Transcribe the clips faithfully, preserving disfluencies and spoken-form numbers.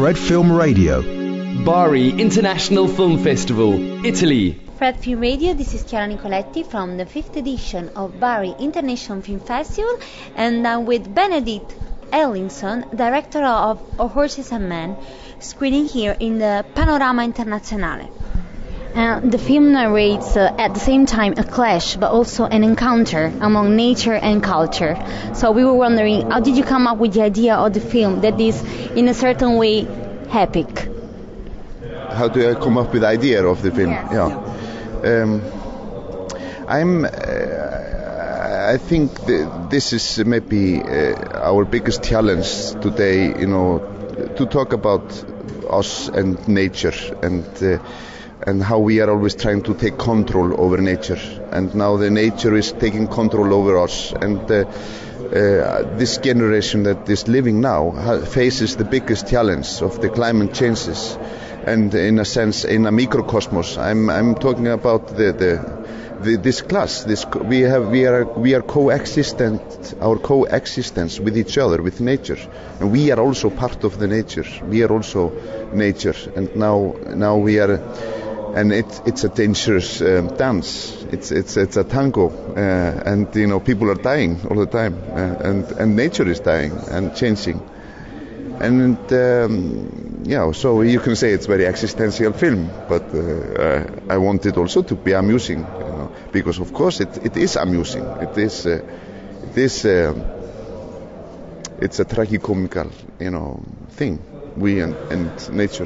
Fred Film Radio. Bari International Film Festival, Italy. Fred Film Radio, this is Chiara Nicoletti from the fifth edition of Bari International Film Festival, and I'm with Benedict Ellingson, director of Horses and Men, screening here in the Panorama Internazionale. Uh, the film narrates uh, at the same time a clash but also an encounter among nature and culture. So we were wondering, how did you come up with the idea of the film that is in a certain way epic? How do I come up with the idea of the film? Yes. Yeah. Um, I'm. Uh, I think th- this is maybe uh, our biggest challenge today. You know, to talk about us and nature and. Uh, and how we are always trying to take control over nature, and now the nature is taking control over us, and uh, uh, this generation that is living now ha- faces the biggest challenge of the climate changes, and in a sense in a microcosmos. I'm I'm talking about the the, the this class. This we have we are we are coexistent our coexistence with each other, with nature, and we are also part of the nature. We are also nature, and now now we are. And it, it's a dangerous um, dance. It's it's it's a tango, uh, and you know people are dying all the time, uh, and and nature is dying and changing, and um, yeah. So you can say it's a very existential film, but uh, I want it also to be amusing, you know, because of course it, it is amusing. It is uh, it is uh, it's a tragicomical, you know, thing. We and, and nature.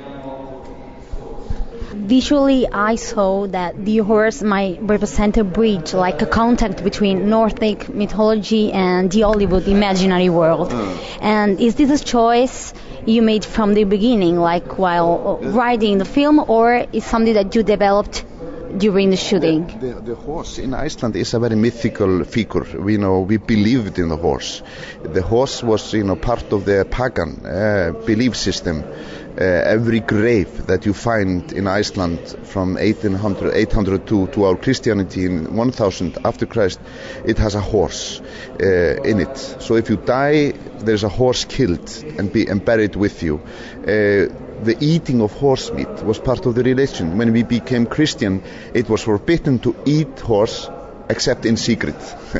Visually, I saw that the horse might represent a bridge, like a contact between Nordic mythology and the Hollywood imaginary world. Mm. And is this a choice you made from the beginning, like while writing the film, or is something that you developed during the shooting? The, the, the horse in Iceland is a very mythical figure. We know we believed in the horse. The horse was, you know, part of the pagan uh, belief system. Uh, every grave that you find in Iceland from eighteen hundred, eight hundred two to our Christianity in one thousand after Christ, it has a horse uh, in it. So if you die, there's a horse killed and, be, and buried with you. Uh, the eating of horse meat was part of the religion. When we became Christian, it was forbidden to eat horse except in secret.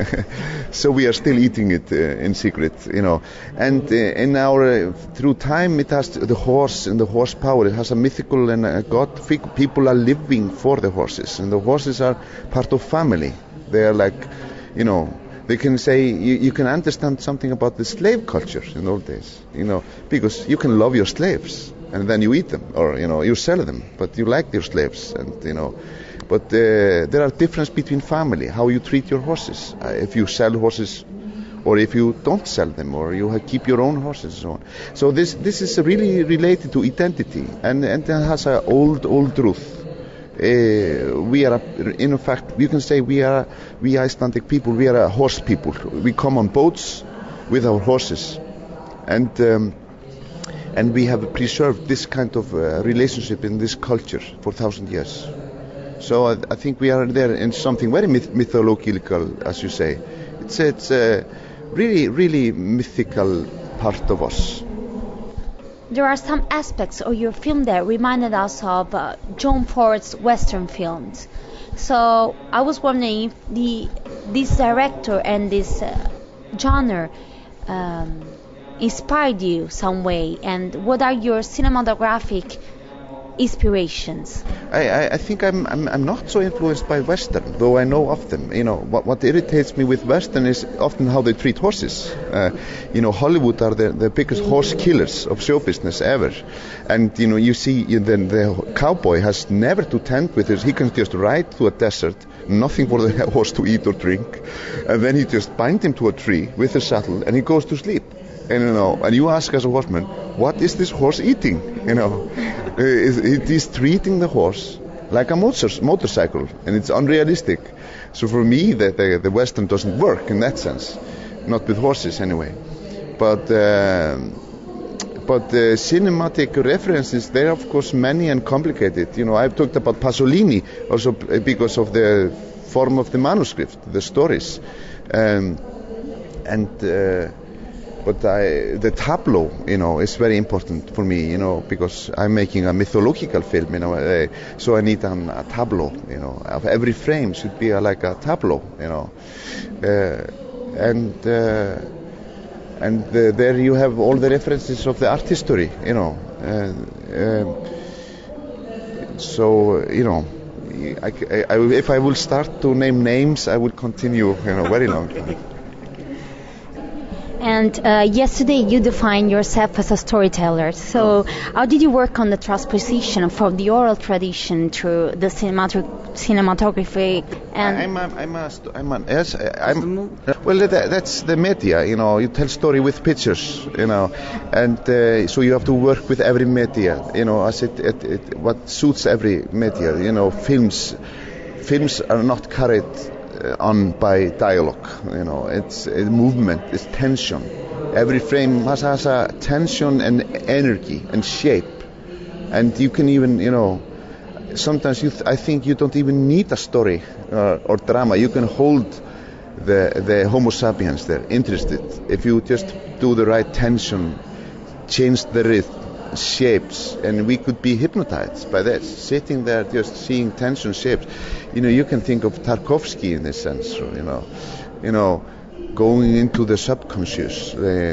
So we are still eating it uh, in secret, you know. And uh, in our uh, through time, it has the horse and the horsepower. It has a mythical and a god figure. People are living for the horses, and the horses are part of family. They are like, you know, they can say you, you can understand something about the slave culture in old days, you know, because you can love your slaves and then you eat them, or you know, you sell them, but you like your slaves, and you know. But uh, there are differences between family, how you treat your horses. Uh, if you sell horses, or if you don't sell them, or you have, keep your own horses, and so on. So this this is really related to identity, and and it has an old old truth. Uh, we are, a, in fact, you can say we are we Icelandic people. We are a horse people. We come on boats with our horses, and um, and we have preserved this kind of uh, relationship in this culture for thousand years. So I, I think we are there in something very myth- mythological, as you say. It's it's a really, really mythical part of us. There are some aspects of your film that reminded us of uh, John Ford's Western films. So I was wondering if the this director and this uh, genre um, inspired you some way, and what are your cinematographic inspirations? I, I, I think I'm, I'm I'm not so influenced by Western, though I know of them. You know, what what irritates me with Western is often how they treat horses. Uh, you know, Hollywood are the, the biggest horse killers of show business ever, and you know, you see you, the, the cowboy has never to tend with his. He can just ride to a desert, nothing for the horse to eat or drink, and then he just bind him to a tree with a saddle, and he goes to sleep. And you know, and you ask as a horseman, what is this horse eating? You know, it is treating the horse like a motor, motorcycle, and it's unrealistic. So for me, the, the, the Western doesn't work in that sense, not with horses anyway. But uh, but the cinematic references, they are of course many and complicated. You know, I've talked about Pasolini also because of the form of the manuscript, the stories, um, and. Uh, but I, the tableau, you know, is very important for me, you know, because I'm making a mythological film, you know, uh, so I need an, a tableau, you know, of every frame should be a, like a tableau, you know, uh, and uh, and the, there you have all the references of the art history, you know, uh, uh, so you know. I, I, if I will start to name names, I will continue, you know, very long time. And uh, yesterday you defined yourself as a storyteller. So how did you work on the transposition from the oral tradition to the cinemat- cinematography? And I'm a, I'm a, I'm a, yes, I'm, well, that, that's the media, you know, you tell story with pictures, you know, and uh, so you have to work with every media, you know, as it, it, it what suits every media, you know, films, films are not carried on by dialogue, you know, it's a movement, it's tension. Every frame has, has a tension and energy and shape, and you can even, you know, sometimes you th- I think you don't even need a story uh, or drama. You can hold the the Homo sapiens there interested if you just do the right tension, change the rhythm, shapes, and we could be hypnotized by that, sitting there just seeing tension, shapes. You know, you can think of Tarkovsky in this sense, you know, you know, going into the subconscious,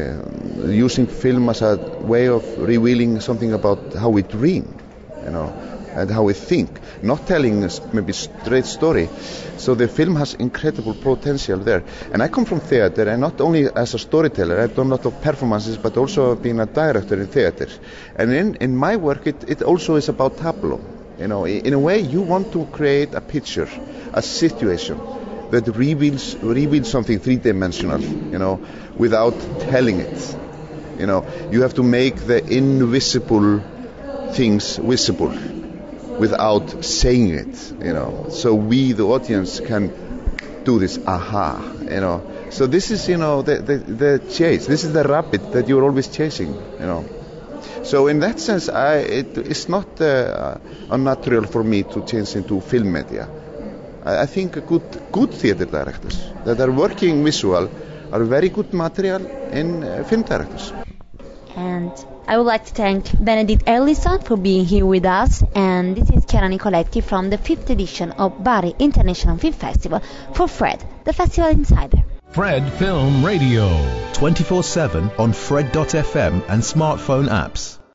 uh, using film as a way of revealing something about how we dream, you know, and how we think, not telling us maybe straight story. So the film has incredible potential there. And I come from theater, and not only as a storyteller, I've done a lot of performances, but also being a director in theater. And in, in my work, it, it also is about tableau. You know, in a way, you want to create a picture, a situation that reveals reveals something three-dimensional, you know, without telling it. You know, you have to make the invisible things visible without saying it, you know. So we, the audience, can do this aha, you know. So this is, you know, the the, the chase. This is the rabbit that you're always chasing, you know. So in that sense, I, it, it's not uh, unnatural for me to change into film media. I, I think good good theater directors that are working visual are very good material in uh, film directors. And I would like to thank Benedict Erlingsson for being here with us. And this is Chiara Nicoletti from the fifth edition of Bari International Film Festival for Fred, the Festival Insider. Fred Film Radio. twenty-four seven on Fred dot f m and smartphone apps.